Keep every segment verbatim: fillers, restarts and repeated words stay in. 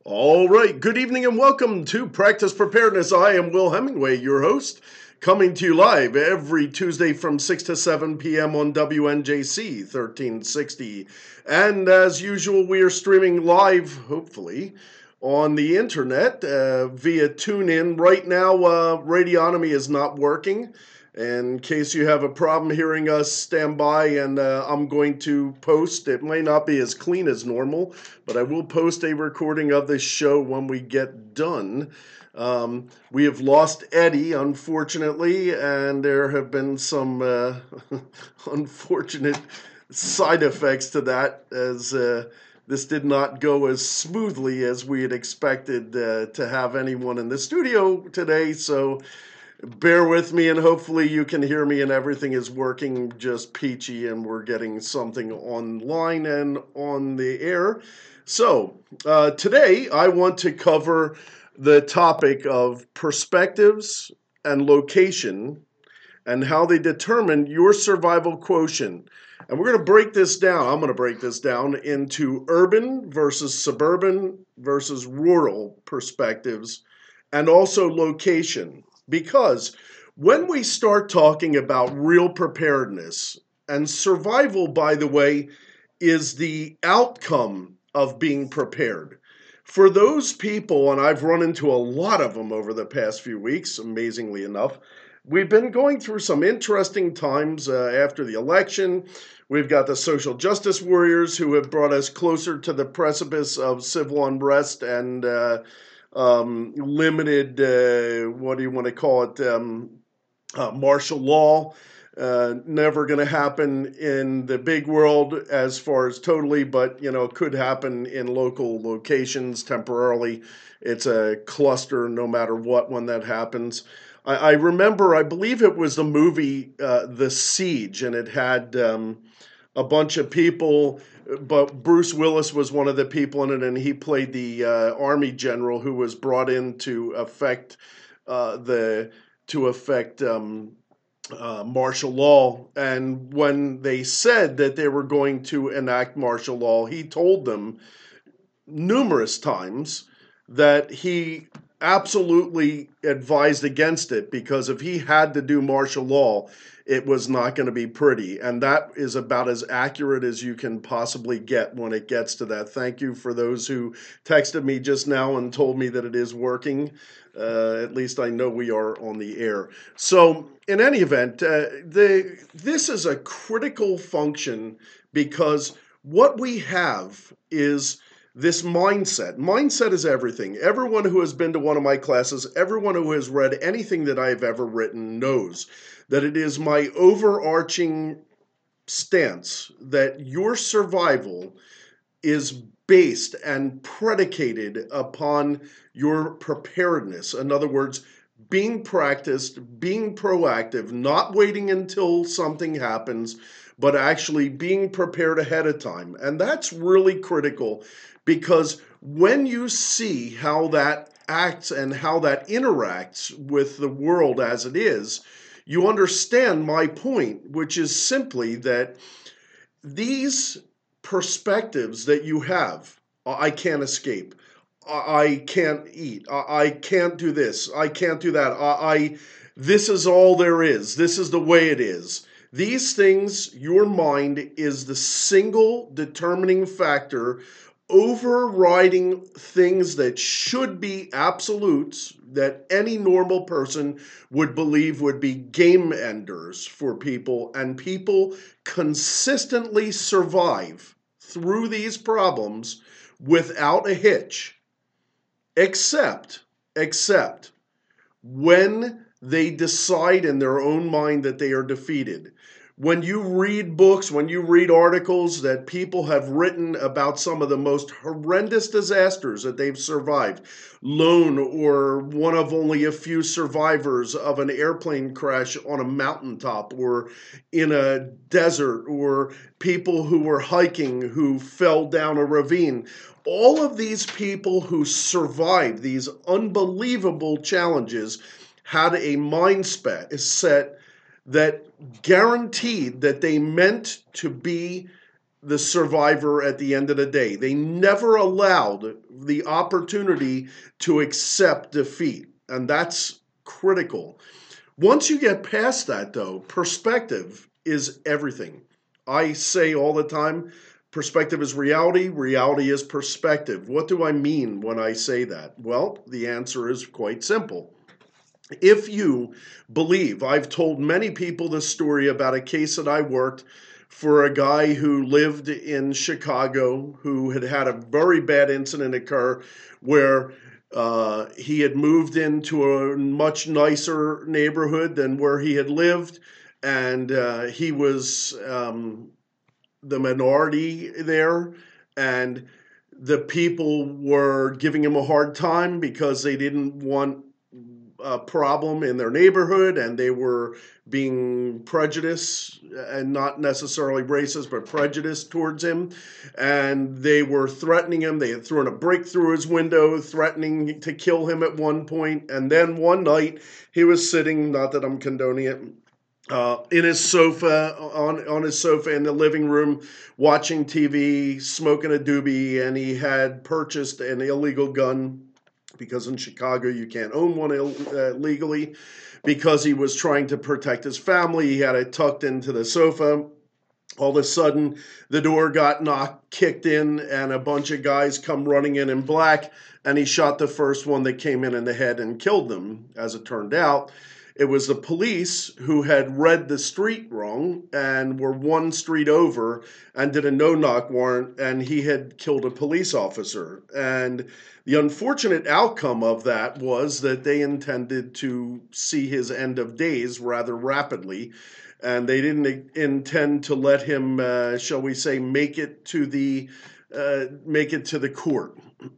All right, good evening and welcome to Practice Preparedness. I am Will Hemingway, your host, coming to you live every Tuesday from six to seven p.m. on W N J C thirteen sixty. And as usual, we are streaming live, hopefully, on the internet uh, via TuneIn. Right now, uh, Radionomy is not working. In case you have a problem hearing us, stand by and uh, I'm going to post. It may not be as clean as normal, but I will post a recording of this show when we get done. Um, we have lost Eddie, unfortunately, and there have been some uh, unfortunate side effects to that as uh, this did not go as smoothly as we had expected uh, to have anyone in the studio today. So bear with me, and hopefully you can hear me and everything is working just peachy and we're getting something online and on the air. So uh, today I want to cover the topic of perspectives and location and how they determine your survival quotient. And we're going to break this down. I'm going to break this down into urban versus suburban versus rural perspectives and also location. Because when we start talking about real preparedness, and survival, by the way, is the outcome of being prepared. For those people, and I've run into a lot of them over the past few weeks, amazingly enough, we've been going through some interesting times uh, after the election. We've got the social justice warriors who have brought us closer to the precipice of civil unrest and uh, Um, limited, uh, what do you want to call it, um, uh, martial law. Uh, never going to happen in the big world as far as totally, but, you know, could happen in local locations temporarily. It's a cluster no matter what when that happens. I, I remember, I believe it was the movie uh, The Siege, and it had um, a bunch of people, but Bruce Willis was one of the people in it, and he played the uh, army general who was brought in to affect uh, the to affect um, uh, martial law. And when they said that they were going to enact martial law, he told them numerous times that he absolutely advised against it, because if he had to do martial law, it was not going to be pretty. And that is about as accurate as you can possibly get when it gets to that. Thank you for those who texted me just now and told me that it is working. Uh, at least I know we are on the air. So in any event, uh, the, this is a critical function, because what we have is this mindset. Mindset is everything. Everyone who has been to one of my classes, everyone who has read anything that I've ever written knows that it is my overarching stance that your survival is based and predicated upon your preparedness. In other words, being practiced, being proactive, not waiting until something happens, but actually being prepared ahead of time. And that's really critical, because when you see how that acts and how that interacts with the world as it is, you understand my point, which is simply that these perspectives that you have, I can't escape, I can't eat, I can't do this, I can't do that, I, I this is all there is, this is the way it is. These things, your mind is the single determining factor overriding things that should be absolutes that any normal person would believe would be game enders for people, and people consistently survive through these problems without a hitch, except, except when they decide in their own mind that they are defeated. When you read books, when you read articles that people have written about some of the most horrendous disasters that they've survived, lone or one of only a few survivors of an airplane crash on a mountaintop or in a desert, or people who were hiking who fell down a ravine, all of these people who survived these unbelievable challenges had a mindset that guaranteed that they meant to be the survivor at the end of the day. They never allowed the opportunity to accept defeat, and that's critical. Once you get past that, though, perspective is everything. I say all the time, perspective is reality, reality is perspective. What do I mean when I say that? Well, the answer is quite simple. If you believe, I've told many people this story about a case that I worked for a guy who lived in Chicago who had had a very bad incident occur where uh, he had moved into a much nicer neighborhood than where he had lived, and uh, he was um, the minority there, and the people were giving him a hard time because they didn't want a problem in their neighborhood, and they were being prejudiced, and not necessarily racist, but prejudiced towards him. And they were threatening him. They had thrown a brick through his window, threatening to kill him at one point. And then one night he was sitting, not that I'm condoning it, Uh, in his sofa, on, on his sofa in the living room, watching T V, smoking a doobie, and he had purchased an illegal gun, because in Chicago you can't own one Ill, uh, legally, because he was trying to protect his family. He had it tucked into the sofa. All of a sudden, the door got knocked, kicked in, and a bunch of guys come running in in black, and he shot the first one that came in in the head and killed them. As it turned out, it was the police who had read the street wrong and were one street over and did a no-knock warrant, and he had killed a police officer. And the unfortunate outcome of that was that they intended to see his end of days rather rapidly, and they didn't intend to let him, uh, shall we say, make it to the uh, make it to the court.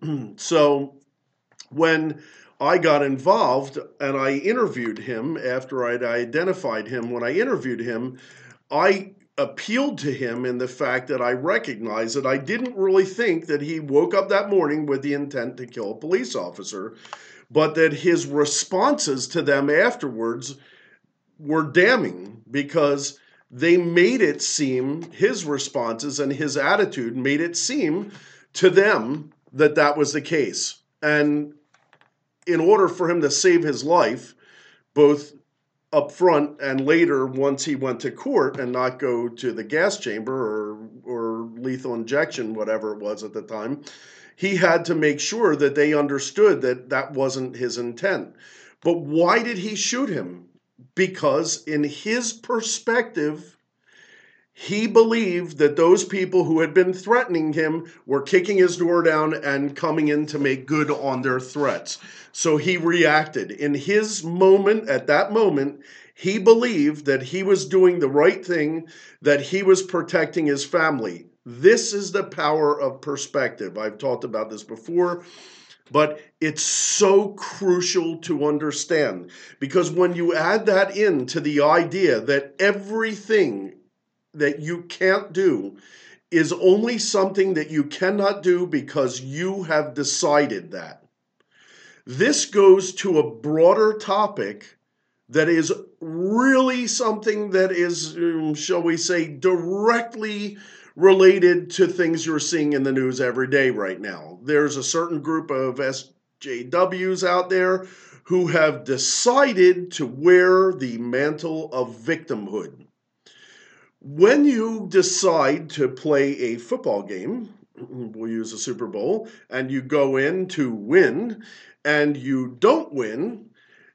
So when I got involved and I interviewed him after I'd identified him. When I interviewed him, I appealed to him in the fact that I recognized that I didn't really think that he woke up that morning with the intent to kill a police officer, but that his responses to them afterwards were damning, because they made it seem, his responses and his attitude made it seem to them that that was the case. And in order for him to save his life, both up front and later once he went to court and not go to the gas chamber or, or lethal injection, whatever it was at the time, he had to make sure that they understood that that wasn't his intent. But why did he shoot him? Because in his perspective, he believed that those people who had been threatening him were kicking his door down and coming in to make good on their threats. So he reacted. In his moment, at that moment, he believed that he was doing the right thing, that he was protecting his family. This is the power of perspective. I've talked about this before, but it's so crucial to understand, because when you add that into the idea that everything that you can't do is only something that you cannot do because you have decided that. This goes to a broader topic that is really something that is, um, shall we say, directly related to things you're seeing in the news every day right now. There's a certain group of S J Ws out there who have decided to wear the mantle of victimhood. When you decide to play a football game, we'll use a Super Bowl, and you go in to win, and you don't win,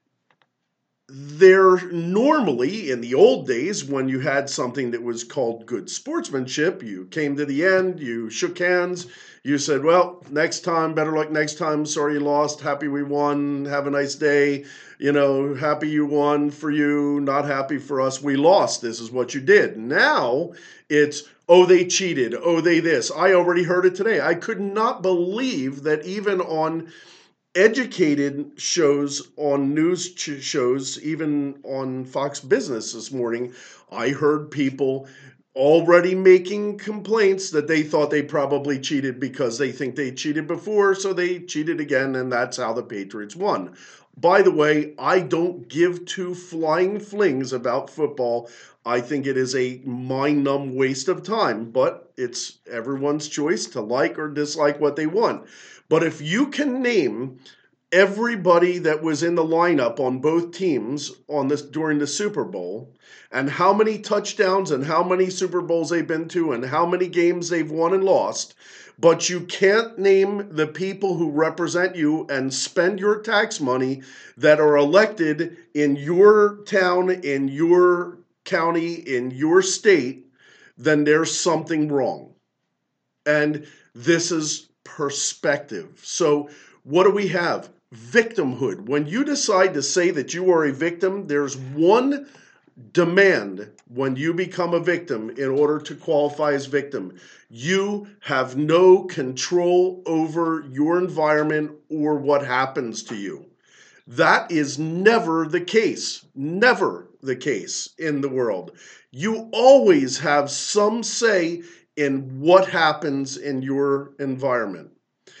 there normally, in the old days, when you had something that was called good sportsmanship, you came to the end, you shook hands, you said, well, next time, better luck next time, sorry you lost, happy we won, have a nice day, you know, happy you won for you, not happy for us, we lost, this is what you did. Now, it's, oh, they cheated, oh, they this. I already heard it today. I could not believe that even on educated shows, on news ch- shows, even on Fox Business this morning, I heard people already making complaints that they thought they probably cheated because they think they cheated before, so they cheated again, and that's how the Patriots won. By the way, I don't give two flying flings about football. I think it is a mind-numb waste of time, but it's everyone's choice to like or dislike what they want. But if you can name everybody that was in the lineup on both teams on this during the Super Bowl, and how many touchdowns and how many Super Bowls they've been to and how many games they've won and lost, but you can't name the people who represent you and spend your tax money that are elected in your town, in your county, in your state, then there's something wrong. And this is perspective. So what do we have? Victimhood. When you decide to say that you are a victim, there's one demand when you become a victim in order to qualify as victim. You have no control over your environment or what happens to you. That is never the case. Never the case in the world. You always have some say in what happens in your environment.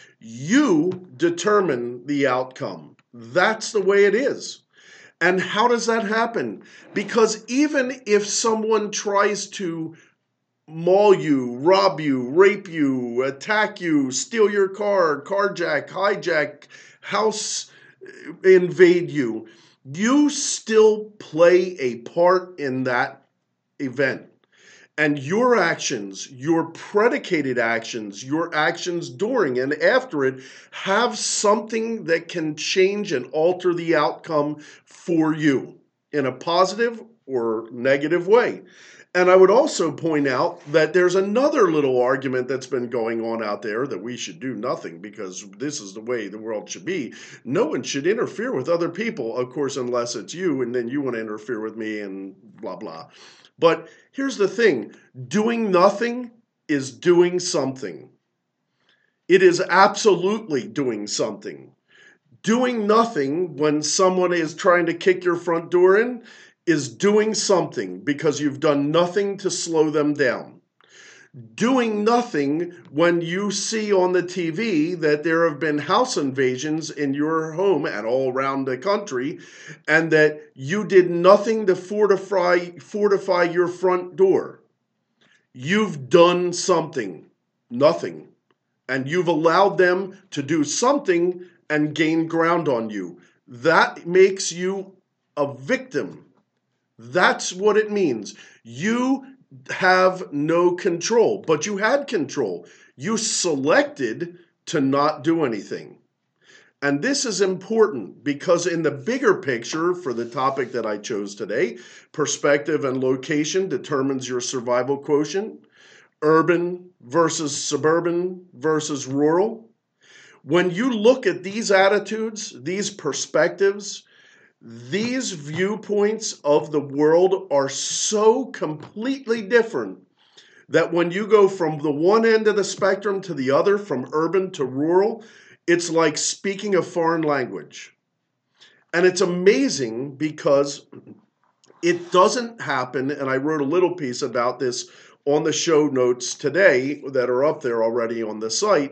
You determine the outcome. That's the way it is. And how does that happen? Because even if someone tries to maul you, rob you, rape you, attack you, steal your car, carjack, hijack, house invade you, you still play a part in that event. And your actions, your predicated actions, your actions during and after it have something that can change and alter the outcome for you in a positive or negative way. And I would also point out that there's another little argument that's been going on out there that we should do nothing because this is the way the world should be. No one should interfere with other people, of course, unless it's you and then you want to interfere with me and blah, blah. But here's the thing, doing nothing is doing something. It is absolutely doing something. Doing nothing when someone is trying to kick your front door in is doing something because you've done nothing to slow them down. Doing nothing when you see on the T V that there have been house invasions in your home and all around the country, and that you did nothing to fortify, fortify your front door. You've done something, nothing. And you've allowed them to do something and gain ground on you. That makes you a victim. That's what it means. You have no control, but you had control. You selected to not do anything. And this is important because in the bigger picture for the topic that I chose today, perspective and location determines your survival quotient, urban versus suburban versus rural. When you look at these attitudes, these perspectives, these viewpoints of the world are so completely different that when you go from the one end of the spectrum to the other, from urban to rural, it's like speaking a foreign language. And it's amazing because it doesn't happen, and I wrote a little piece about this on the show notes today that are up there already on the site.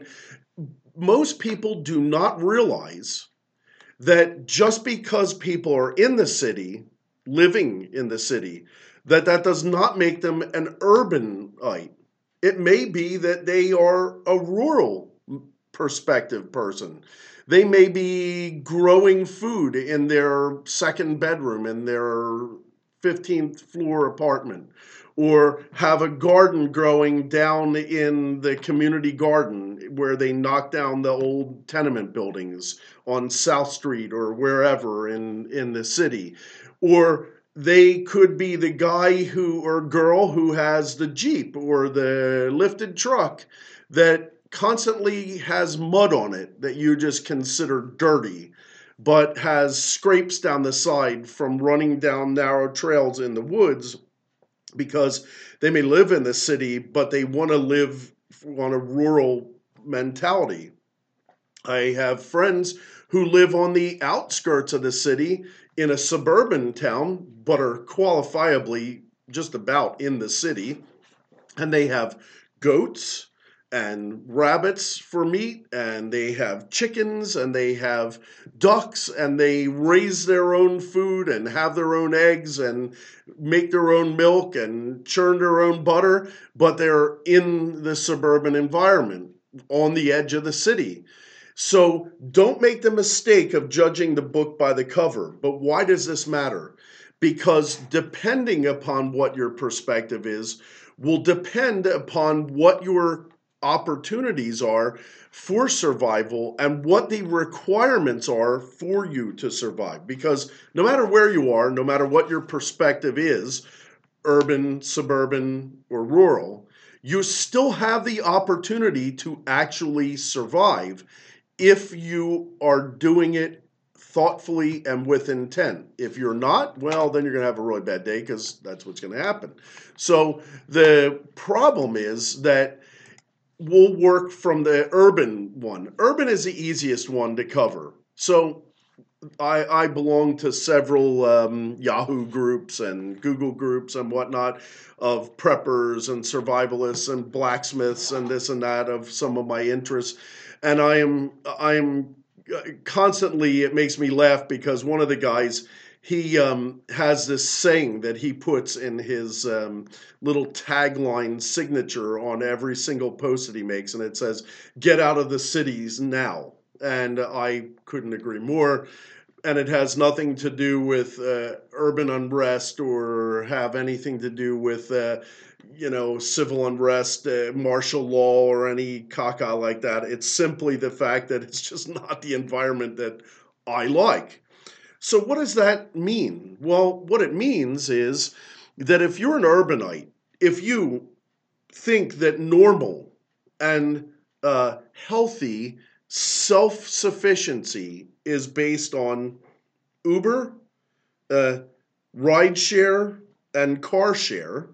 Most people do not realize that just because people are in the city, living in the city, that that does not make them an urbanite. It may be that they are a rural perspective person. They may be growing food in their second bedroom in their fifteenth floor apartment, or have a garden growing down in the community garden where they knock down the old tenement buildings on South Street or wherever in, in the city. Or they could be the guy who or girl who has the Jeep or the lifted truck that constantly has mud on it that you just consider dirty, but has scrapes down the side from running down narrow trails in the woods, because they may live in the city, but they want to live on a rural mentality. I have friends who live on the outskirts of the city in a suburban town, but are qualifiably just about in the city. And they have goats and rabbits for meat, and they have chickens, and they have ducks, and they raise their own food and have their own eggs and make their own milk and churn their own butter, but they're in the suburban environment on the edge of the city. So don't make the mistake of judging the book by the cover. But why does this matter? Because depending upon what your perspective is, will depend upon what your opportunities are for survival and what the requirements are for you to survive. Because no matter where you are, no matter what your perspective is, urban, suburban, or rural, you still have the opportunity to actually survive if you are doing it thoughtfully and with intent. If you're not, well, then you're going to have a really bad day, because that's what's going to happen. So the problem is that we'll work from the urban one. Urban is the easiest one to cover. So I, I belong to several um, Yahoo groups and Google groups and whatnot of preppers and survivalists and blacksmiths and this and that of some of my interests. And I am I am constantly, it makes me laugh, because one of the guys, he um, has this saying that he puts in his um, little tagline signature on every single post that he makes, and it says, "Get out of the cities now." And I couldn't agree more. And it has nothing to do with uh, urban unrest or have anything to do with, uh, you know, civil unrest, uh, martial law, or any caca like that. It's simply the fact that it's just not the environment that I like. So what does that mean? Well, what it means is that if you're an urbanite, if you think that normal and uh, healthy self-sufficiency is based on Uber, uh, rideshare, and car share,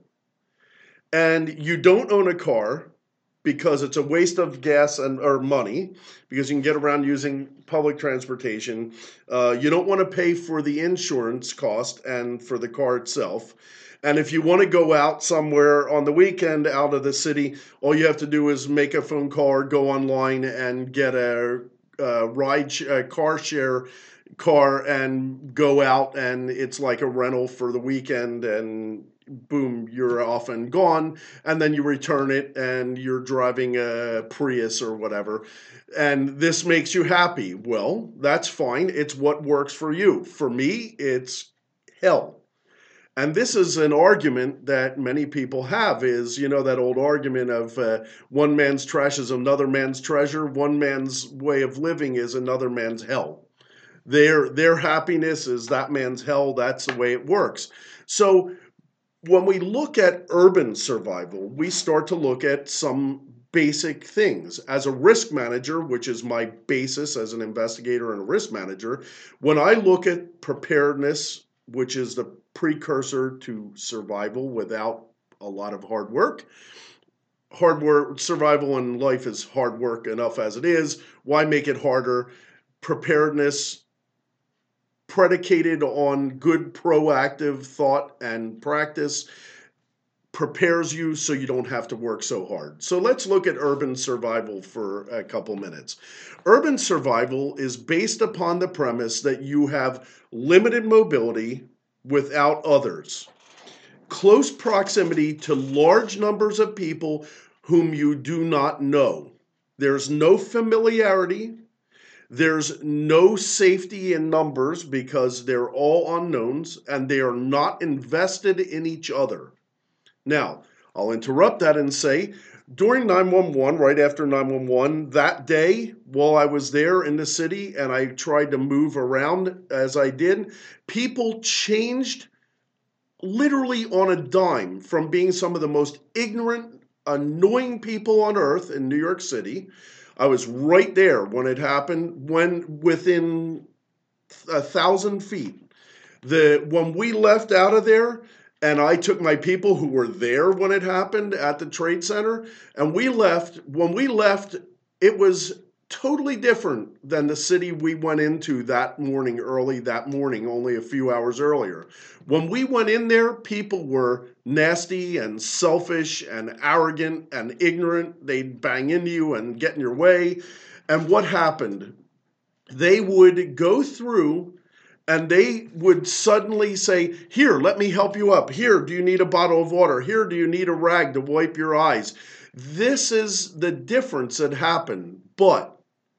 and you don't own a car because it's a waste of gas and or money, because you can get around using public transportation. Uh, you don't want to pay for the insurance cost and for the car itself. And if you want to go out somewhere on the weekend out of the city, all you have to do is make a phone call or go online and get a, a ride sh- a car share car and go out, and it's like a rental for the weekend, and boom, you're off and gone, and then you return it and you're driving a Prius or whatever, and this makes you happy. Well, that's fine. It's what works for you. For me, it's hell. And this is an argument that many people have, is, you know, that old argument of uh, one man's trash is another man's treasure. One man's way of living is another man's hell. Their, their happiness is that man's hell. That's the way it works. So when we look at urban survival, we start to look at some basic things. As a risk manager, which is my basis as an investigator and a risk manager, when I look at preparedness, which is the precursor to survival without a lot of hard work, hard work, survival in life is hard work enough as it is. Why make it harder? Preparedness predicated on good proactive thought and practice prepares you so you don't have to work so hard. So let's look at urban survival for a couple minutes. Urban survival is based upon the premise that you have limited mobility without others, close proximity to large numbers of people whom you do not know. There's no familiarity. There's no safety in numbers because they're all unknowns, and they are not invested in each other. Now, I'll interrupt that and say, during nine one one, right after nine one one, that day, while I was there in the city and I tried to move around as I did, people changed literally on a dime from being some of the most ignorant, annoying people on earth in New York City. I was right there when it happened, when within a thousand feet. The when we left out of there, and I took my people who were there when it happened at the Trade Center, and we left. When we left, it was totally different than the city we went into that morning, early that morning, only a few hours earlier. When we went in there, people were nasty and selfish and arrogant and ignorant. They'd bang into you and get in your way. And what happened? They would go through and they would suddenly say, here, let me help you up. Here, do you need a bottle of water? Here, do you need a rag to wipe your eyes? This is the difference that happened. But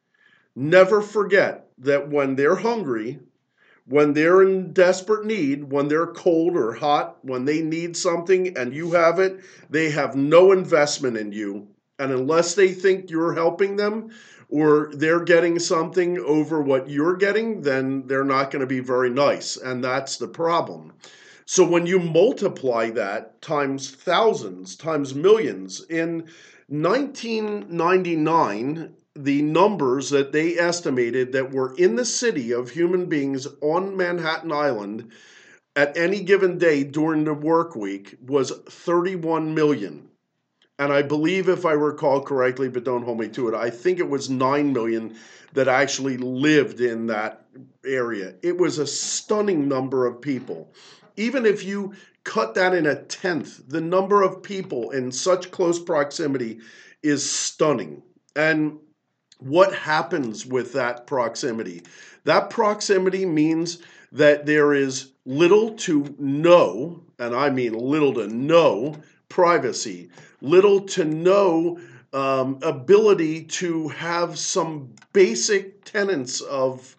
never forget that when they're hungry, when they're in desperate need, when they're cold or hot, when they need something and you have it, they have no investment in you. And unless they think you're helping them or they're getting something over what you're getting, then they're not going to be very nice. And that's the problem. So when you multiply that times thousands, times millions, in nineteen ninety-nine, the numbers that they estimated that were in the city of human beings on Manhattan Island at any given day during the work week was thirty-one million. And I believe, if I recall correctly, but don't hold me to it, I think it was nine million that actually lived in that area. It was a stunning number of people. Even if you cut that in a tenth, the number of people in such close proximity is stunning. And what happens with that proximity? That proximity means that there is little to no, and I mean little to no, privacy, little to no um, ability to have some basic tenets of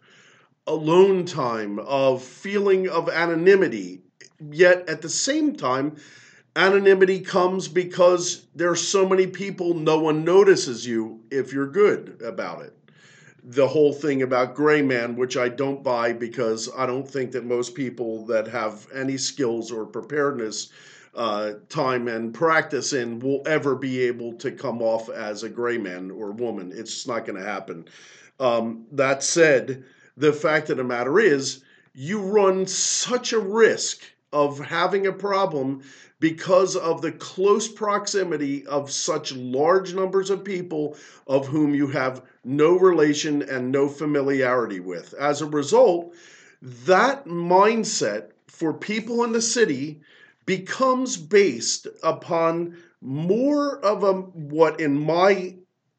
alone time, of feeling of anonymity. Yet at the same time, anonymity comes because there's so many people, no one notices you if you're good about it. The whole thing about gray man, which I don't buy because I don't think that most people that have any skills or preparedness, uh, time and practice in will ever be able to come off as a gray man or woman. It's just not going to happen. Um, that said, the fact of the matter is you run such a risk of having a problem because of the close proximity of such large numbers of people of whom you have no relation and no familiarity with. As a result, that mindset for people in the city becomes based upon more of a, what in my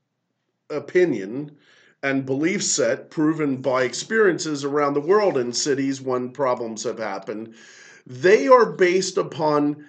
opinion and belief set, proven by experiences around the world in cities when problems have happened, they are based upon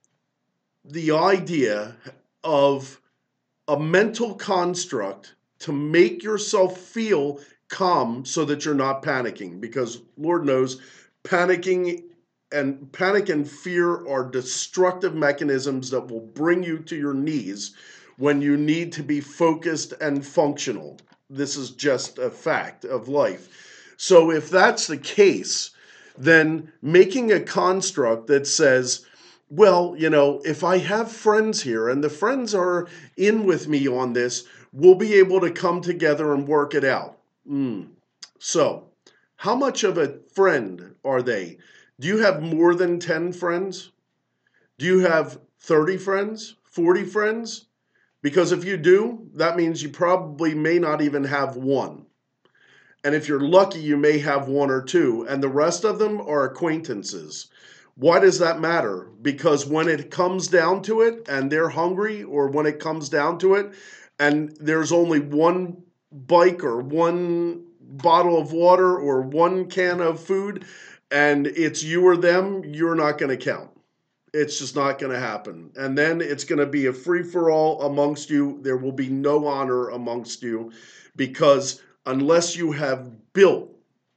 the idea of a mental construct to make yourself feel calm so that you're not panicking. Because Lord knows, panicking and panic and fear are destructive mechanisms that will bring you to your knees when you need to be focused and functional. This is just a fact of life. So if that's the case, then making a construct that says, well, you know, if I have friends here and the friends are in with me on this, we'll be able to come together and work it out. Mm. So, how much of a friend are they? Do you have more than ten friends? Do you have thirty friends? forty friends? Because if you do, that means you probably may not even have one. And if you're lucky, you may have one or two, and the rest of them are acquaintances. Why does that matter? Because when it comes down to it and they're hungry, or when it comes down to it and there's only one bike or one bottle of water or one can of food and it's you or them, you're not going to count. It's just not going to happen. And then it's going to be a free-for-all amongst you. There will be no honor amongst you because unless you have built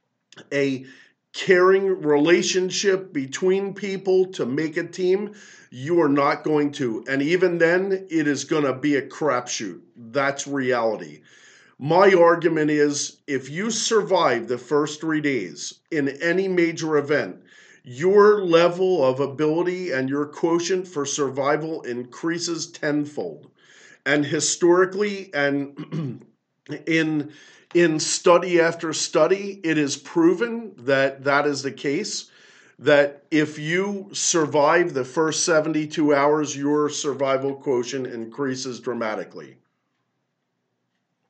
a caring relationship between people to make a team, you are not going to. And even then, it is going to be a crapshoot. That's reality. My argument is if you survive the first three days in any major event, your level of ability and your quotient for survival increases tenfold. And historically and in In study after study, it is proven that that is the case, that if you survive the first seventy-two hours, your survival quotient increases dramatically.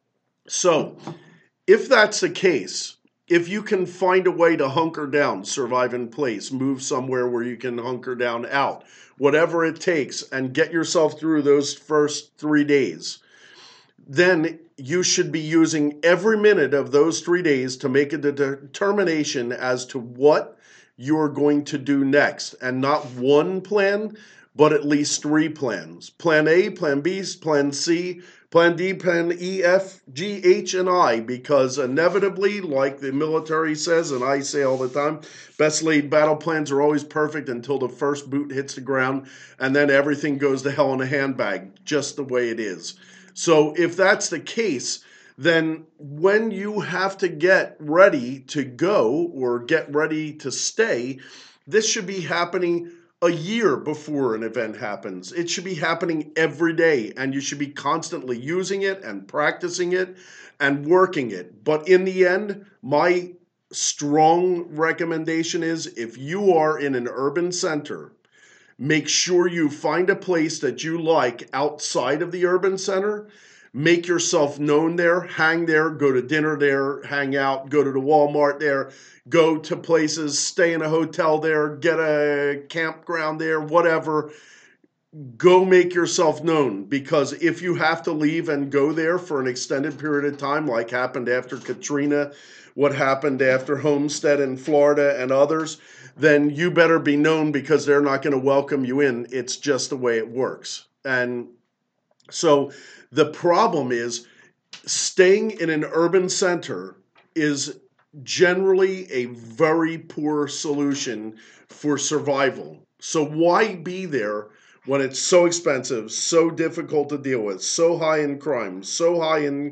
So, if that's the case, if you can find a way to hunker down, survive in place, move somewhere where you can hunker down out, whatever it takes, and get yourself through those first three days, then you should be using every minute of those three days to make a determination as to what you're going to do next. And not one plan, but at least three plans. Plan A, Plan B, Plan C, Plan D, Plan E, F, G, H, and I, because inevitably, like the military says, and I say all the time, best laid battle plans are always perfect until the first boot hits the ground, and then everything goes to hell in a handbag, just the way it is. So if that's the case, then when you have to get ready to go or get ready to stay, this should be happening a year before an event happens. It should be happening every day, and you should be constantly using it and practicing it and working it. But in the end, my strong recommendation is if you are in an urban center, make sure you find a place that you like outside of the urban center. Make yourself known there, hang there, go to dinner there, hang out, go to the Walmart there, go to places, stay in a hotel there, get a campground there, whatever. Go make yourself known, because if you have to leave and go there for an extended period of time, like happened after Katrina, what happened after Homestead in Florida and others, then you better be known, because they're not going to welcome you in. It's just the way it works. And so the problem is staying in an urban center is generally a very poor solution for survival. So why be there when it's so expensive, so difficult to deal with, so high in crime, so high in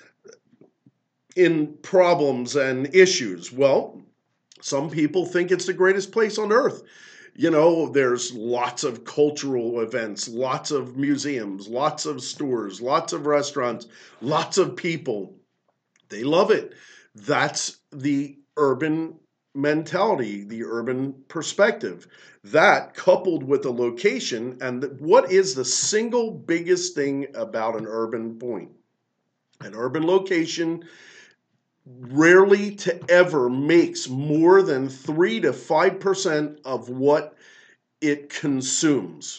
in problems and issues? Well, some people think it's the greatest place on earth. You know, there's lots of cultural events, lots of museums, lots of stores, lots of restaurants, lots of people. They love it. That's the urban mentality, the urban perspective. That coupled with the location, and the, what is the single biggest thing about an urban point? An urban location rarely to ever makes more than three to five percent of what it consumes.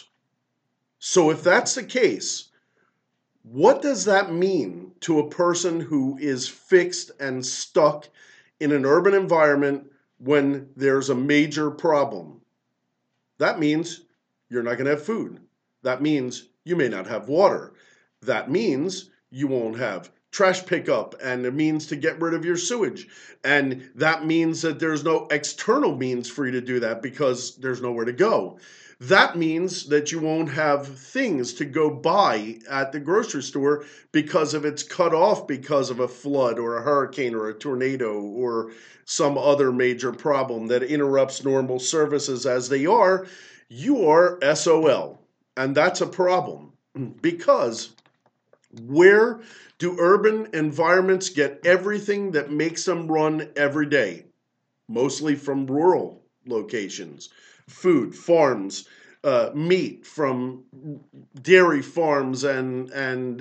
So if that's the case, what does that mean to a person who is fixed and stuck in an urban environment when there's a major problem? That means you're not going to have food. That means you may not have water. That means you won't have trash pickup and a means to get rid of your sewage. And that means that there's no external means for you to do that because there's nowhere to go. That means that you won't have things to go buy at the grocery store because if it's cut off because of a flood or a hurricane or a tornado or some other major problem that interrupts normal services as they are, you are S O L. And that's a problem, because where do urban environments get everything that makes them run every day? Mostly from rural locations. Food, farms, uh, meat from dairy farms and and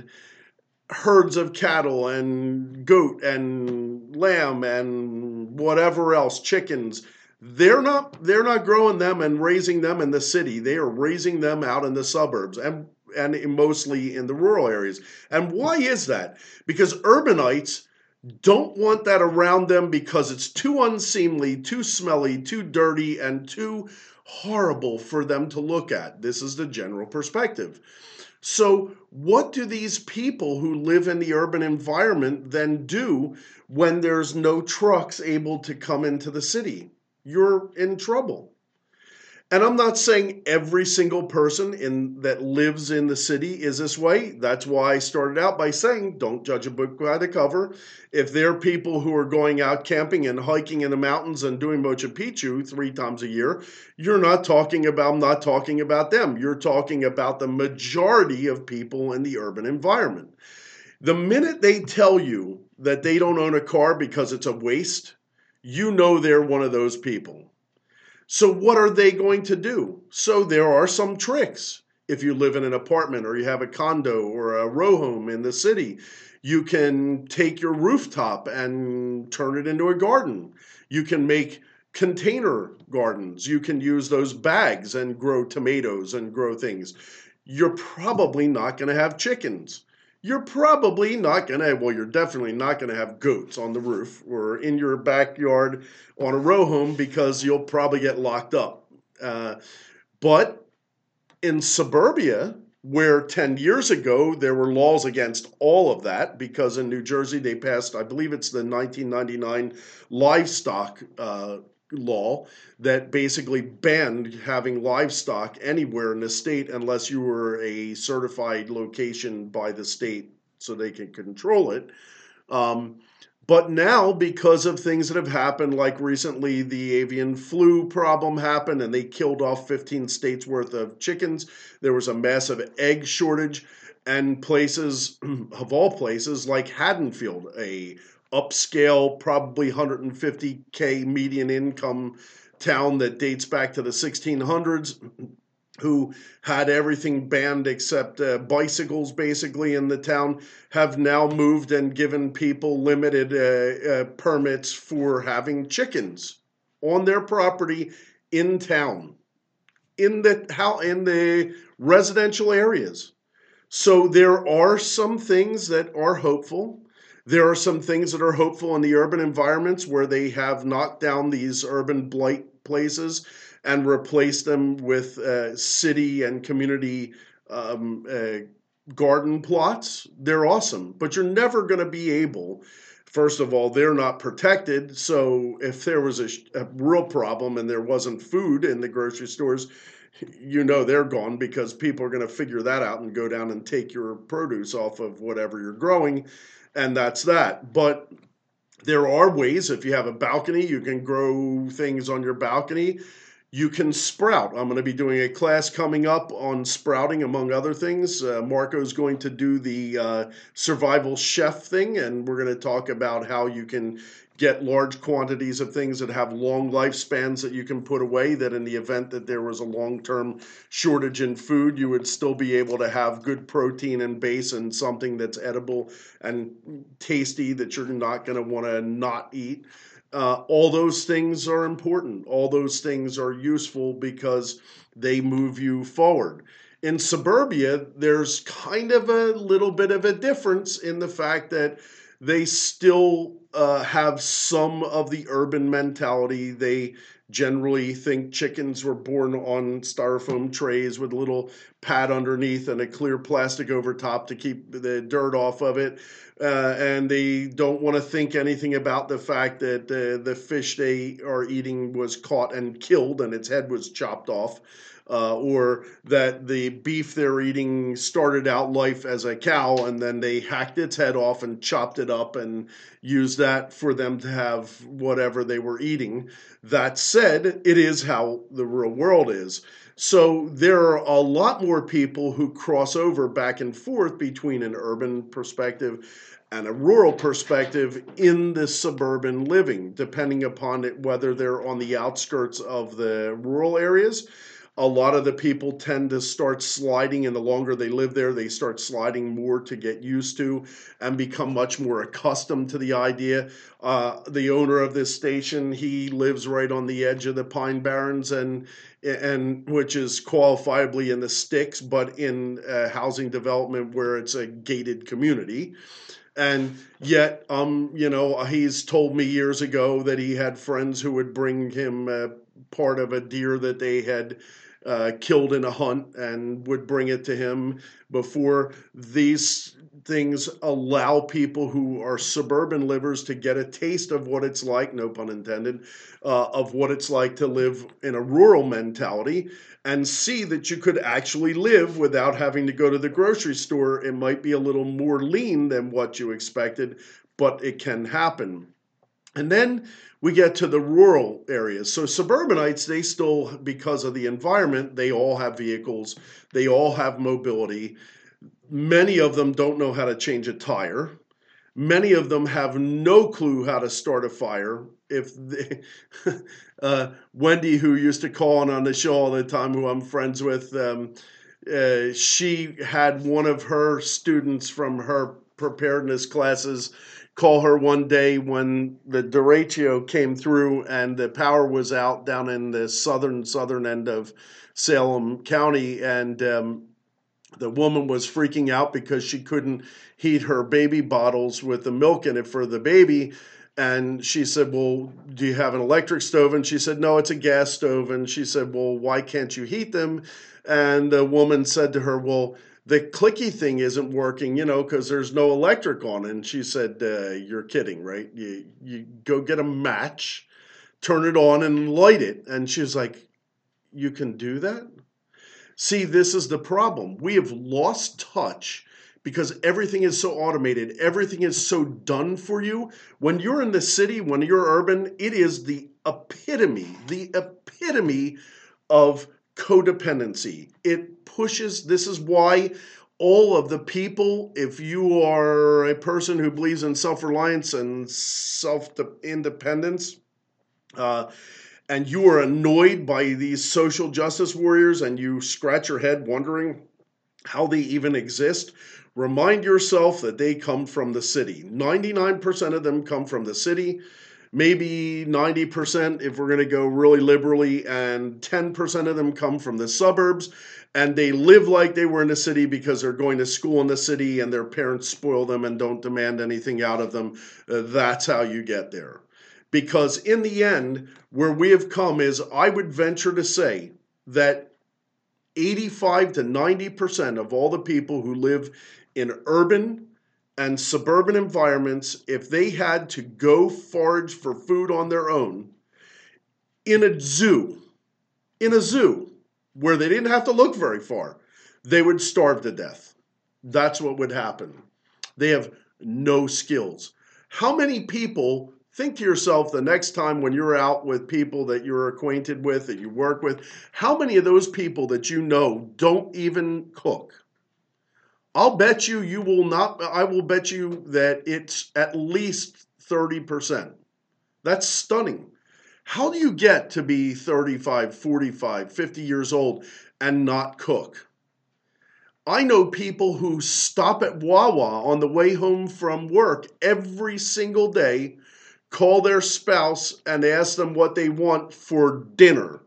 herds of cattle and goat and lamb and whatever else, chickens. They're not they're not growing them and raising them in the city. They are raising them out in the suburbs and and mostly in the rural areas. And why is that? Because urbanites don't want that around them because it's too unseemly, too smelly, too dirty, and too horrible for them to look at. This is the general perspective. So what do these people who live in the urban environment then do when there's no trucks able to come into the city? You're in trouble. And I'm not saying every single person in that lives in the city is this way. That's why I started out by saying, don't judge a book by the cover. If there are people who are going out camping and hiking in the mountains and doing Machu Picchu three times a year, you're not talking about, I'm not talking about them. You're talking about the majority of people in the urban environment. The minute they tell you that they don't own a car because it's a waste, you know they're one of those people. So what are they going to do? So there are some tricks. if you live in an apartment or you have a condo or a row home in the city, you can take your rooftop and turn it into a garden. You can make container gardens. You can use those bags and grow tomatoes and grow things. You're probably not going to have chickens. You're probably not going to, well, you're definitely not going to have goats on the roof or in your backyard on a row home because you'll probably get locked up. Uh, but in suburbia, where ten years ago there were laws against all of that, because in New Jersey they passed, I believe it's the nineteen ninety-nine livestock uh, law that basically banned having livestock anywhere in the state unless you were a certified location by the state so they can control it. Um, But now, because of things that have happened, like recently the avian flu problem happened and they killed off fifteen states worth of chickens, there was a massive egg shortage, and places, of all places, like Haddonfield, a upscale, probably one hundred fifty K median income town that dates back to the sixteen hundreds, who had everything banned except uh, bicycles basically in the town, have now moved and given people limited uh, uh, permits for having chickens on their property in town, in the how in the residential areas. So there are some things that are hopeful. There are some things that are hopeful in the urban environments where they have knocked down these urban blight places and replaced them with uh, city and community um, uh, garden plots. They're awesome, but you're never going to be able. First of all, they're not protected. So if there was a, a real problem and there wasn't food in the grocery stores, you know they're gone because people are going to figure that out and go down and take your produce off of whatever you're growing. And that's that. But there are ways. If you have a balcony, you can grow things on your balcony. You can sprout. I'm going to be doing a class coming up on sprouting, among other things. Uh, Marco's going to do the uh, survival chef thing, and we're going to talk about how you can get large quantities of things that have long lifespans that you can put away, that in the event that there was a long-term shortage in food, you would still be able to have good protein and base and something that's edible and tasty that you're not going to want to not eat. Uh, all those things are important. All those things are useful because they move you forward. In suburbia, there's kind of a little bit of a difference in the fact that they still uh, have some of the urban mentality. They generally think chickens were born on styrofoam trays with a little pad underneath and a clear plastic over top to keep the dirt off of it. Uh, and they don't want to think anything about the fact that uh, the fish they are eating was caught and killed and its head was chopped off. Uh, or that the beef they're eating started out life as a cow and then they hacked its head off and chopped it up and used that for them to have whatever they were eating. That said, it is how the real world is. So there are a lot more people who cross over back and forth between an urban perspective and a rural perspective in the suburban living, depending upon it, whether they're on the outskirts of the rural areas. A lot of the people tend to start sliding, and the longer they live there, they start sliding more to get used to and become much more accustomed to the idea. Uh, the owner of this station, he lives right on the edge of the Pine Barrens, and and which is qualifiably in the sticks, but in a housing development where it's a gated community. And yet, um, you know, he's told me years ago that he had friends who would bring him uh, part of a deer that they had uh, killed in a hunt and would bring it to him. Before these things allow people who are suburban livers to get a taste of what it's like, no pun intended, uh, of what it's like to live in a rural mentality and see that you could actually live without having to go to the grocery store. It might be a little more lean than what you expected, but it can happen. And then we get to the rural areas. So suburbanites, they still, because of the environment, they all have vehicles. They all have mobility. Many of them don't know how to change a tire. Many of them have no clue how to start a fire. If they, uh, Wendy, who used to call on, on the show all the time, who I'm friends with, um, uh, she had one of her students from her preparedness classes call her one day when the derecho came through and the power was out down in the southern southern end of Salem County, and um, the woman was freaking out because she couldn't heat her baby bottles with the milk in it for the baby. And she said, well, do you have an electric stove? And she said, no, it's a gas stove. And she said, well, why can't you heat them? And the woman said to her, well, the clicky thing isn't working, you know, because there's no electric on it. And she said, uh, you're kidding, right? You, you go get a match, turn it on and light it. And she was like, you can do that? See, this is the problem. We have lost touch because everything is so automated. Everything is so done for you. When you're in the city, when you're urban, it is the epitome, the epitome of codependency. It pushes, this is why all of the people, if you are a person who believes in self-reliance and self-independence, uh, and you are annoyed by these social justice warriors and you scratch your head wondering how they even exist, remind yourself that they come from the city. ninety-nine percent of them come from the city, maybe ninety percent if we're going to go really liberally, and ten percent of them come from the suburbs, and they live like they were in the city because they're going to school in the city and their parents spoil them and don't demand anything out of them. Uh, that's how you get there. Because in the end, where we have come is, I would venture to say that eighty-five to ninety percent of all the people who live in urban and suburban environments, if they had to go forage for food on their own in a zoo, in a zoo where they didn't have to look very far, they would starve to death. That's what would happen. They have no skills. How many people, think to yourself the next time when you're out with people that you're acquainted with, that you work with, how many of those people that you know don't even cook? I'll bet you you will not, I will bet you that it's at least thirty percent. That's stunning. How do you get to be thirty-five, forty-five, fifty years old and not cook? I know people who stop at Wawa on the way home from work every single day, call their spouse and ask them what they want for dinner.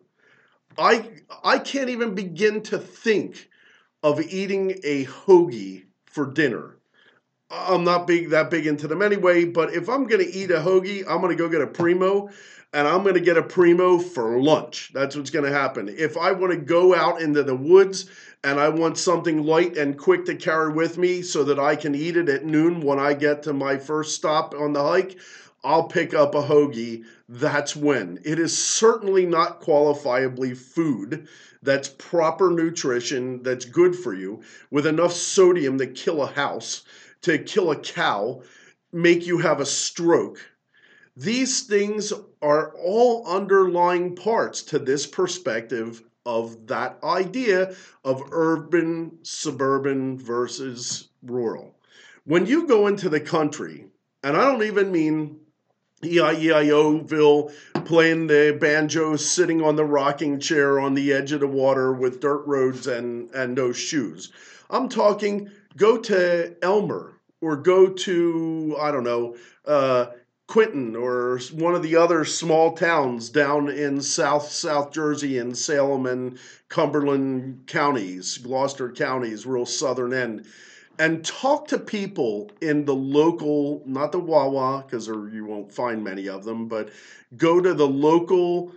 I I can't even begin to think of eating a hoagie for dinner. I'm not big that big into them anyway, but if I'm going to eat a hoagie, I'm going to go get a Primo, and I'm going to get a Primo for lunch. That's what's going to happen. If I want to go out into the woods and I want something light and quick to carry with me so that I can eat it at noon when I get to my first stop on the hike, I'll pick up a hoagie. That's when. It is certainly not qualifiably food that's proper nutrition, that's good for you, with enough sodium to kill a house, to kill a cow, make you have a stroke. These things are all underlying parts to this perspective of that idea of urban, suburban versus rural. When you go into the country, and I don't even mean E I E I O-ville, playing the banjo, sitting on the rocking chair on the edge of the water with dirt roads and, and no shoes. I'm talking, go to Elmer, or go to, I don't know, uh, Quinton, or one of the other small towns down in South South Jersey and Salem and Cumberland counties, Gloucester counties, real southern end, and talk to people in the local, not the Wawa, because you won't find many of them, but go to the local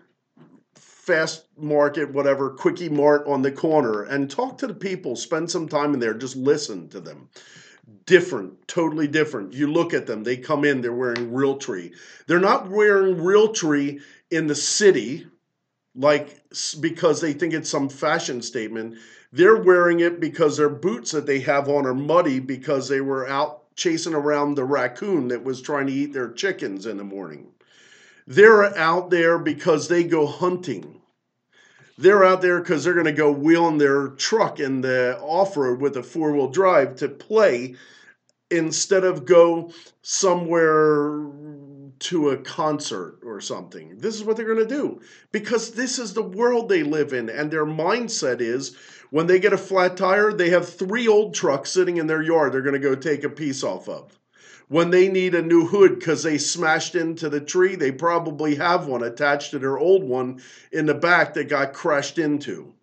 fast market, whatever, quickie mart on the corner, and talk to the people, spend some time in there, just listen to them. Different, totally different. You look at them, they come in, they're wearing Realtree. They're not wearing Realtree in the city, like because they think it's some fashion statement. They're wearing it because their boots that they have on are muddy because they were out chasing around the raccoon that was trying to eat their chickens in the morning. They're out there because they go hunting. They're out there because they're going to go wheeling their truck in the off-road with a four-wheel drive to play instead of go somewhere to a concert or something. This is what they're going to do because this is the world they live in, and their mindset is when they get a flat tire, they have three old trucks sitting in their yard they're going to go take a piece off of. When they need a new hood because they smashed into the tree, they probably have one attached to their old one in the back that got crashed into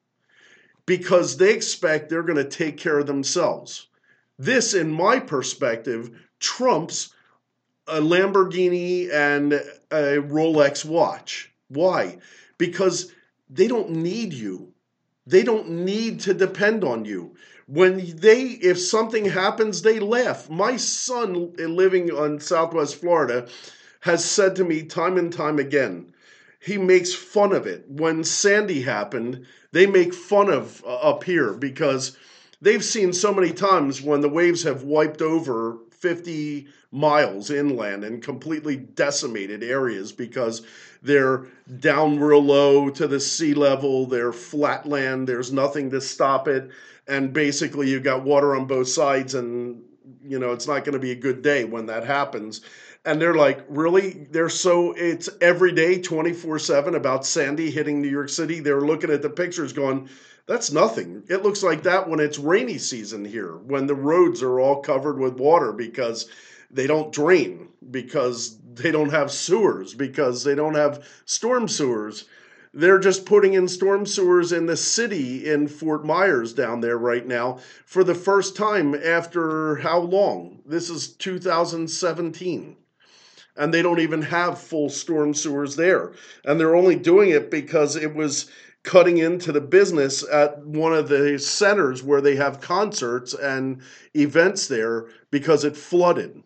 because they expect they're going to take care of themselves. This, in my perspective, trumps a Lamborghini and a Rolex watch. Why? Because they don't need you. They don't need to depend on you. When they, if something happens, they laugh. My son, living on Southwest Florida, has said to me time and time again, he makes fun of it. When Sandy happened, they make fun of uh, up here because they've seen so many times when the waves have wiped over fifty miles inland and completely decimated areas because they're down real low to the sea level, they're flat land, there's nothing to stop it, and basically you've got water on both sides, and you know it's not going to be a good day when that happens. And they're like, really? They're so, it's every day, twenty-four seven about Sandy hitting New York City. They're looking at the pictures going, that's nothing. It looks like that when it's rainy season here, when the roads are all covered with water because they don't drain, because they don't have sewers, because they don't have storm sewers. They're just putting in storm sewers in the city in Fort Myers down there right now for the first time after how long? This is two thousand seventeen. And they don't even have full storm sewers there. And they're only doing it because it was cutting into the business at one of the centers where they have concerts and events there because it flooded.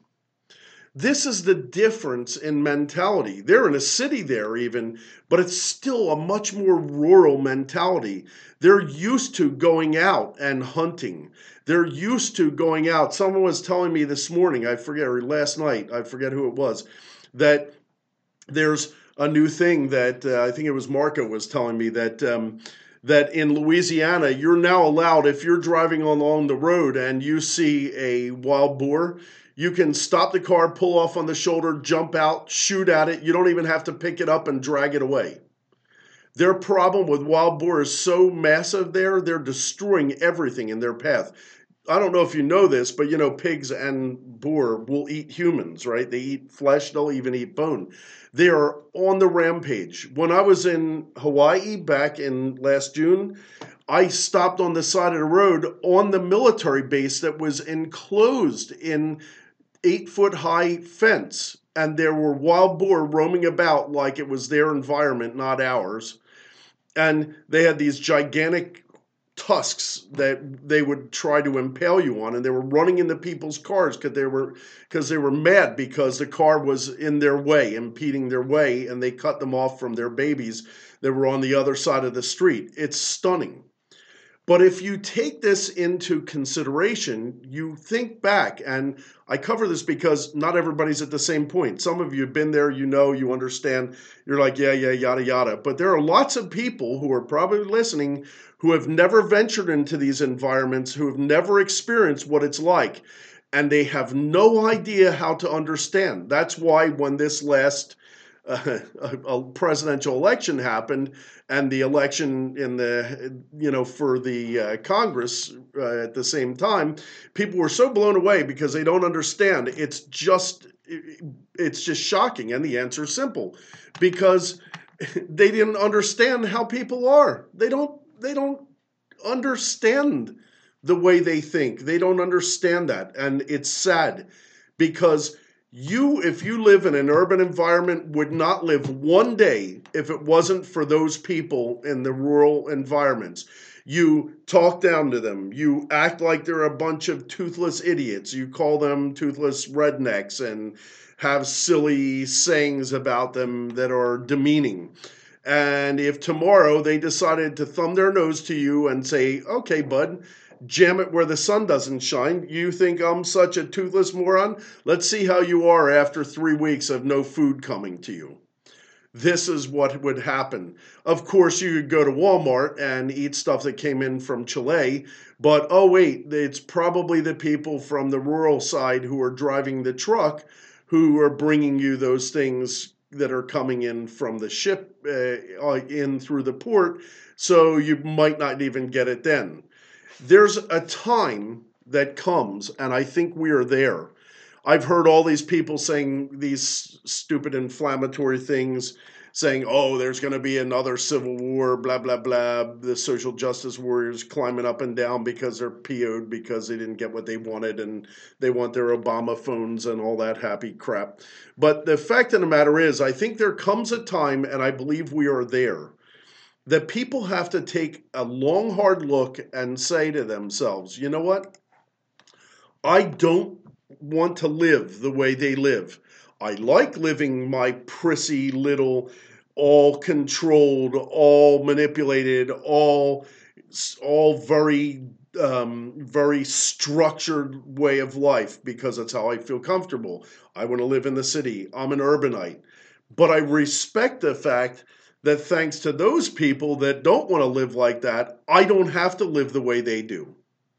This is the difference in mentality. They're in a city there even, but it's still a much more rural mentality. They're used to going out and hunting. They're used to going out. Someone was telling me this morning, I forget, or last night, I forget who it was, that there's a new thing that uh, I think it was Marco was telling me that um, that in Louisiana, you're now allowed, if you're driving along the road and you see a wild boar, you can stop the car, pull off on the shoulder, jump out, shoot at it. You don't even have to pick it up and drag it away. Their problem with wild boar is so massive there, they're destroying everything in their path. I don't know if you know this, but you know, pigs and boar will eat humans, right? They eat flesh, they'll even eat bone. They are on the rampage. When I was in Hawaii back in last June, I stopped on the side of the road on the military base that was enclosed in eight foot high fence. And there were wild boar roaming about like it was their environment, not ours. And they had these gigantic tusks that they would try to impale you on, and they were running into people's cars because they were because they were mad because the car was in their way, impeding their way, and they cut them off from their babies that were on the other side of the street. It's stunning. But if you take this into consideration, you think back, and I cover this because not everybody's at the same point. Some of you have been there, you know, you understand, you're like, yeah, yeah, yada, yada. But there are lots of people who are probably listening who have never ventured into these environments, who have never experienced what it's like, and they have no idea how to understand. That's why when this last uh, a presidential election happened, and the election in the, you know, for the uh, Congress uh, at the same time, people were so blown away because they don't understand. It's just, it's just shocking. And the answer is simple, because they didn't understand how people are. They don't, they don't understand the way they think. They don't understand that. And it's sad because You, if you live in an urban environment, would not live one day if it wasn't for those people in the rural environments. You talk down to them. You act like they're a bunch of toothless idiots. You call them toothless rednecks and have silly sayings about them that are demeaning. And if tomorrow they decided to thumb their nose to you and say, okay, bud, jam it where the sun doesn't shine. You think I'm such a toothless moron? Let's see how you are after three weeks of no food coming to you. This is what would happen. Of course, you could go to Walmart and eat stuff that came in from Chile, but oh wait, it's probably the people from the rural side who are driving the truck who are bringing you those things that are coming in from the ship uh, in through the port, so you might not even get it then. There's a time that comes, and I think we are there. I've heard all these people saying these stupid inflammatory things, saying, oh, there's going to be another civil war, blah, blah, blah. The social justice warriors climbing up and down because they're P O'd because they didn't get what they wanted and they want their Obama phones and all that happy crap. But the fact of the matter is, I think there comes a time, and I believe we are there, that people have to take a long, hard look and say to themselves, you know what? I don't want to live the way they live. I like living my prissy little, all controlled, all manipulated, all, all very, um, very structured way of life because that's how I feel comfortable. I want to live in the city. I'm an urbanite. But I respect the fact that thanks to those people that don't want to live like that, I don't have to live the way they do.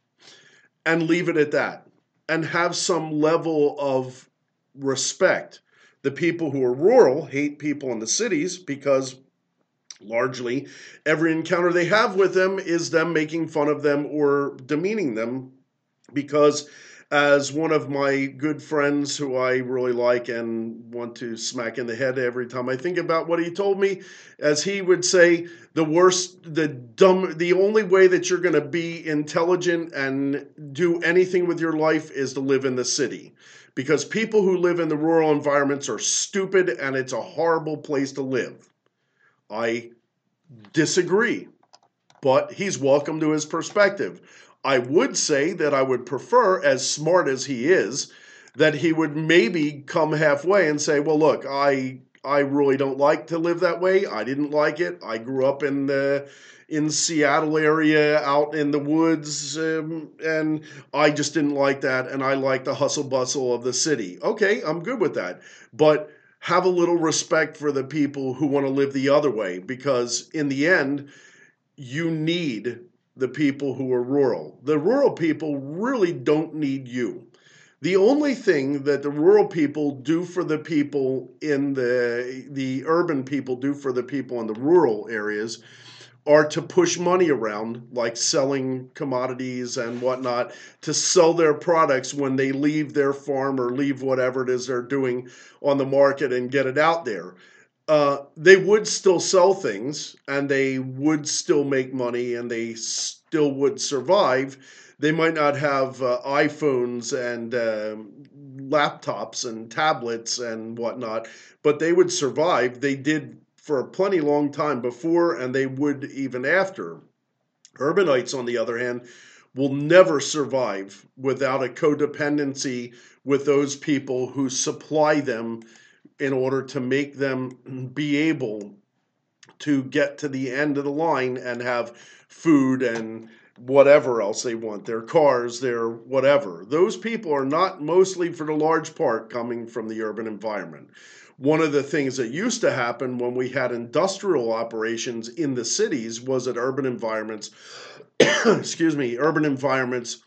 And leave it at that. And have some level of respect. The people who are rural hate people in the cities because largely every encounter they have with them is them making fun of them or demeaning them, because as one of my good friends who I really like and want to smack in the head every time I think about what he told me, as he would say, the worst, the dumb, the only way that you're going to be intelligent and do anything with your life is to live in the city. Because people who live in the rural environments are stupid and it's a horrible place to live. I disagree, but he's welcome to his perspective. I would say that I would prefer, as smart as he is, that he would maybe come halfway and say, well, look, I I really don't like to live that way. I didn't like it. I grew up in the in Seattle area, out in the woods, um, and I just didn't like that, and I like the hustle bustle of the city. Okay, I'm good with that. But have a little respect for the people who want to live the other way, because in the end, you need the people who are rural. The rural people really don't need you. The only thing that the rural people do for the people in the the urban people do for the people in the rural areas are to push money around, like selling commodities and whatnot, to sell their products when they leave their farm or leave whatever it is they're doing on the market and get it out there. Uh, they would still sell things and they would still make money and they still would survive. They might not have uh, iPhones and uh, laptops and tablets and whatnot, but they would survive. They did for a plenty long time before, and they would even after. Urbanites, on the other hand, will never survive without a codependency with those people who supply them in order to make them be able to get to the end of the line and have food and whatever else they want, their cars, their whatever. Those people are not mostly, for the large part, coming from the urban environment. One of the things that used to happen when we had industrial operations in the cities was that urban environments, excuse me, urban environments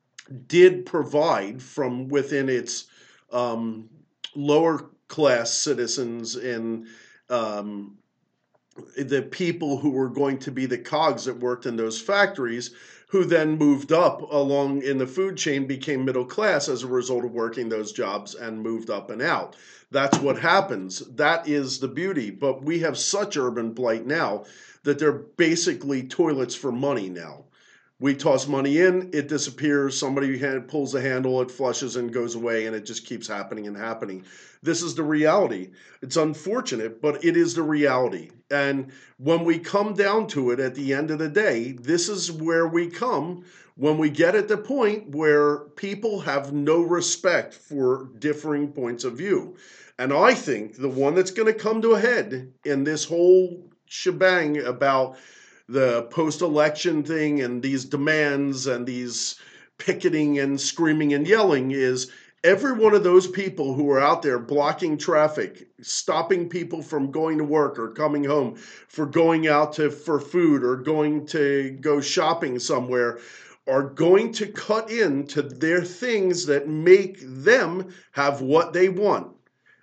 did provide from within its um, lower class citizens and um, the people who were going to be the cogs that worked in those factories, who then moved up along in the food chain, became middle class as a result of working those jobs and moved up and out. That's what happens. That is the beauty. But we have such urban blight now that they're basically toilets for money now. We toss money in, it disappears, somebody pulls the handle, it flushes and goes away, and it just keeps happening and happening. This is the reality. It's unfortunate, but it is the reality. And when we come down to it at the end of the day, this is where we come when we get at the point where people have no respect for differing points of view. And I think the one that's going to come to a head in this whole shebang about the post-election thing and these demands and these picketing and screaming and yelling is every one of those people who are out there blocking traffic, stopping people from going to work or coming home, for going out to for food or going to go shopping somewhere, are going to cut into their things that make them have what they want.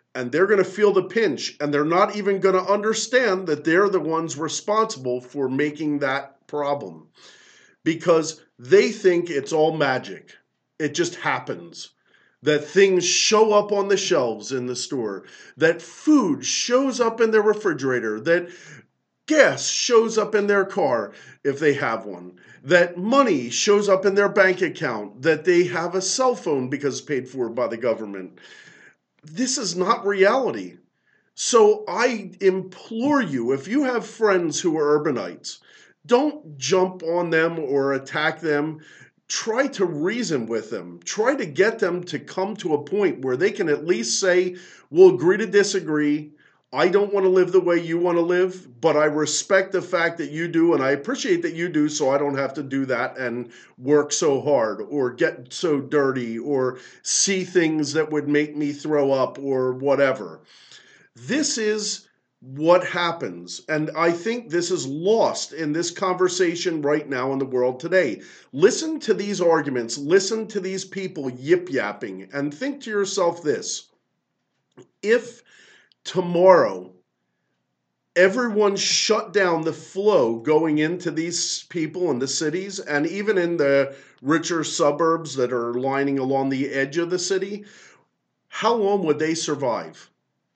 and they're going to feel the pinch, and they're not even going to understand that they're the ones responsible for making that problem, because they think it's all magic. It just happens. That things show up on the shelves in the store, that food shows up in their refrigerator, that gas shows up in their car if they have one, that money shows up in their bank account, that they have a cell phone because it's paid for by the government. This is not reality. So I implore you, if you have friends who are urbanites, don't jump on them or attack them. Try to reason with them. Try to get them to come to a point where they can at least say, we'll agree to disagree. I don't want to live the way you want to live, but I respect the fact that you do, and I appreciate that you do, so I don't have to do that and work so hard or get so dirty or see things that would make me throw up or whatever. This is what happens, and I think this is lost in this conversation right now in the world today. Listen to these arguments, listen to these people yip-yapping, and think to yourself this: if tomorrow everyone shut down the flow going into these people in the cities, and even in the richer suburbs that are lining along the edge of the city, how long would they survive?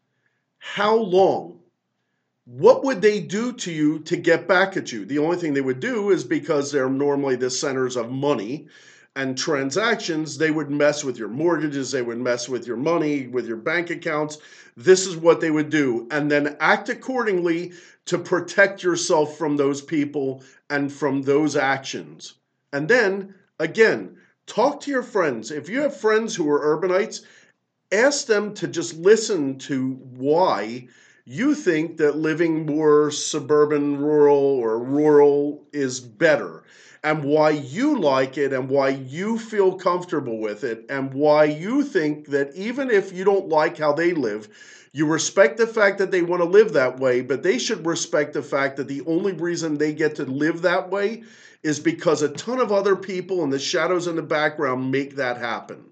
How long? What would they do to you to get back at you? The only thing they would do is, because they're normally the centers of money and transactions, they would mess with your mortgages, they would mess with your money, with your bank accounts. This is what they would do, and then act accordingly to protect yourself from those people and from those actions. And then, again, talk to your friends. If you have friends who are urbanites, ask them to just listen to why you think that living more suburban, rural, or rural is better, and why you like it, and why you feel comfortable with it, and why you think that even if you don't like how they live, you respect the fact that they want to live that way, but they should respect the fact that the only reason they get to live that way is because a ton of other people in the shadows in the background make that happen.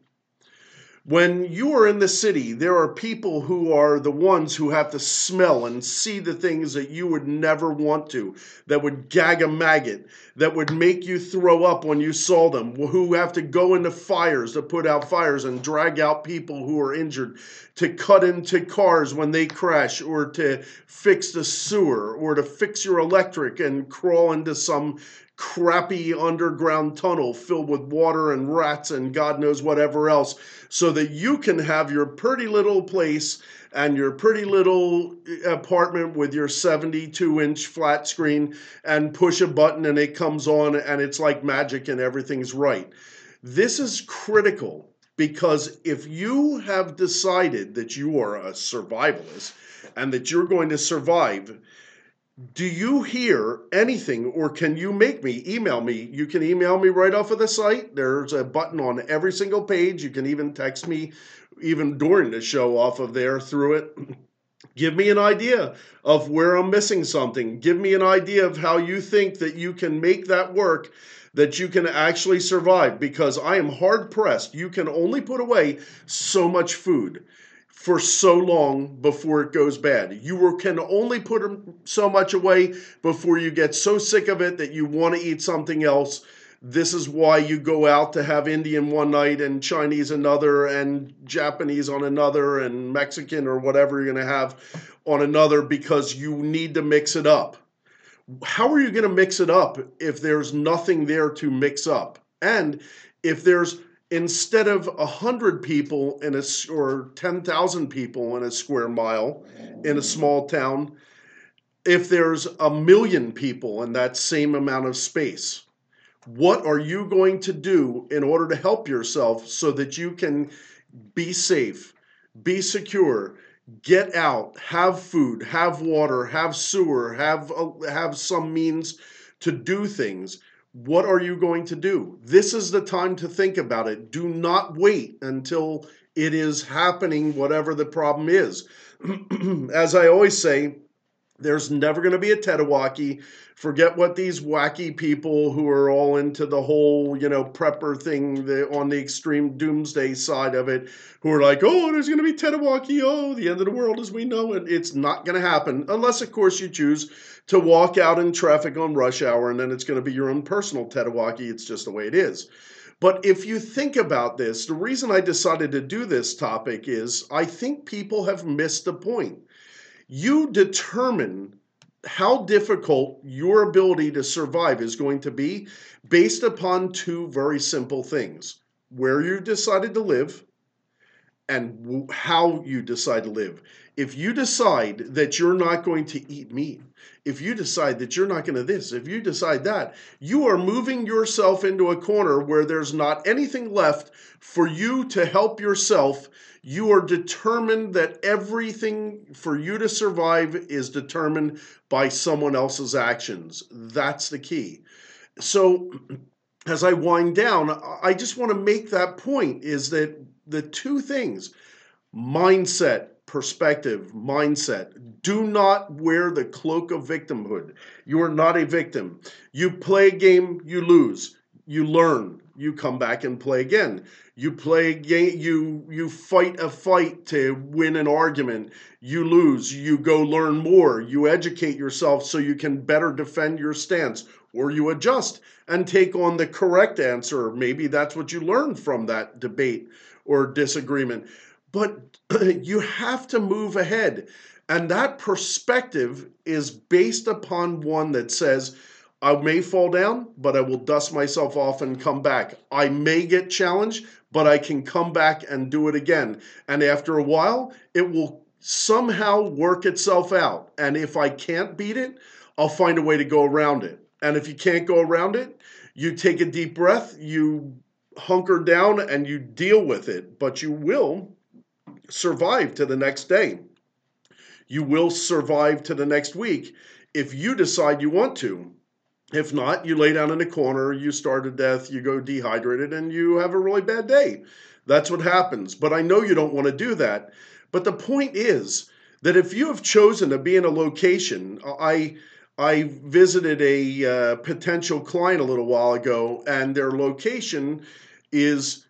When you are in the city, there are people who are the ones who have to smell and see the things that you would never want to, that would gag a maggot, that would make you throw up when you saw them, who have to go into fires to put out fires and drag out people who are injured, to cut into cars when they crash, or to fix the sewer, or to fix your electric and crawl into some crappy underground tunnel filled with water and rats and God knows whatever else, so that you can have your pretty little place and your pretty little apartment with your seventy-two inch flat screen, and push a button and it comes on and it's like magic and everything's right. This is critical, because if you have decided that you are a survivalist and that you're going to survive, do you hear anything, or can you make me? Email me. You can email me right off of the site. There's a button on every single page. You can even text me even during the show off of there through it. Give me an idea of where I'm missing something. Give me an idea of how you think that you can make that work, that you can actually survive, because I am hard pressed. You can only put away so much food for so long before it goes bad. You can only put so much away before you get so sick of it that you want to eat something else. This is why you go out to have Indian one night and Chinese another and Japanese on another and Mexican or whatever you're going to have on another, because you need to mix it up. How are you going to mix it up if there's nothing there to mix up? And if there's, instead of one hundred people in a, or ten thousand people in a square mile in a small town, if there's a million people in that same amount of space, what are you going to do in order to help yourself so that you can be safe, be secure, get out, have food, have water, have sewer, have, uh, have some means to do things? What are you going to do? This is the time to think about it. Do not wait until it is happening, whatever the problem is. As I always say, There's never going to be a Tedawaki. Forget what these wacky people who are all into the whole, you know, prepper thing the, on the extreme doomsday side of it, who are like, oh, there's going to be Tedawaki. Oh, the end of the world as we know it. It's not going to happen unless, of course, you choose to walk out in traffic on rush hour, and then it's going to be your own personal Tedawaki. It's just the way it is. But if you think about this, the reason I decided to do this topic is I think people have missed the point. You determine how difficult your ability to survive is going to be based upon two very simple things: where you decided to live and how you decide to live. If you decide that you're not going to eat meat, if you decide that you're not going to this, if you decide that, you are moving yourself into a corner where there's not anything left for you to help yourself. You are determined that everything for you to survive is determined by someone else's actions. That's the key. So as I wind down, I just want to make that point, is that the two things, mindset, perspective, mindset. Do not wear the cloak of victimhood. You are not a victim. You play a game, you lose. You learn. You come back and play again. You play a game, you you fight a fight to win an argument. You lose. You go learn more. You educate yourself so you can better defend your stance, or you adjust and take on the correct answer. Maybe that's what you learned from that debate or disagreement. But you have to move ahead. And that perspective is based upon one that says, I may fall down, but I will dust myself off and come back. I may get challenged, but I can come back and do it again. And after a while, it will somehow work itself out. And if I can't beat it, I'll find a way to go around it. And if you can't go around it, you take a deep breath, you hunker down, and you deal with it. But you will survive to the next day. You will survive to the next week if you decide you want to. If not, you lay down in a corner, you starve to death, you go dehydrated, and you have a really bad day. That's what happens. But I know you don't want to do that. But the point is that if you have chosen to be in a location, I I visited a uh, potential client a little while ago, and their location is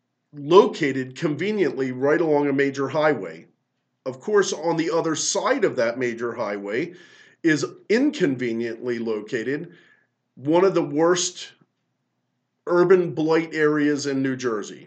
located conveniently right along a major highway. Of course, on the other side of that major highway is inconveniently located one of the worst urban blight areas in New Jersey.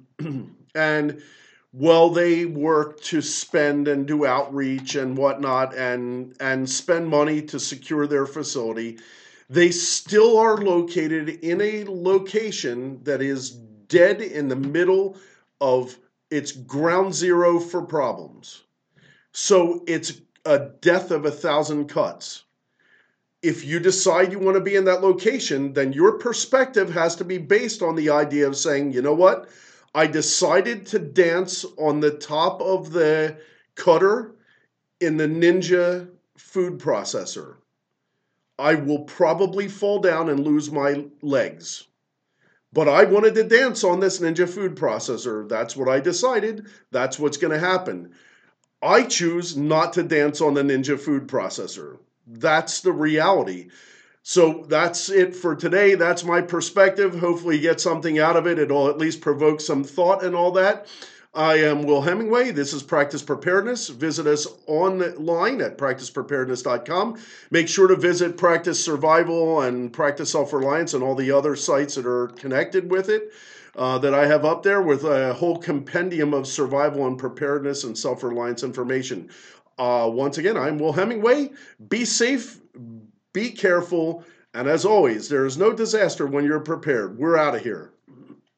And while they work to spend and do outreach and whatnot and, and spend money to secure their facility, they still are located in a location that is dead in the middle of its ground zero for problems. So it's a death of a thousand cuts. If you decide you want to be in that location, then your perspective has to be based on the idea of saying, you know what? I decided to dance on the top of the cutter in the Ninja food processor. I will probably fall down and lose my legs. But I wanted to dance on this Ninja food processor. That's what I decided. That's what's going to happen. I choose not to dance on the Ninja food processor. That's the reality. So that's it for today. That's my perspective. Hopefully you get something out of it. It'll at least provoke some thought and all that. I am Will Hemingway. This is Practice Preparedness. Visit us online at practice preparedness dot com. Make sure to visit Practice Survival and Practice Self-Reliance and all the other sites that are connected with it uh, that I have up there with a whole compendium of survival and preparedness and self-reliance information. Uh, once again, I'm Will Hemingway. Be safe, be careful, and as always, there is no disaster when you're prepared. We're out of here.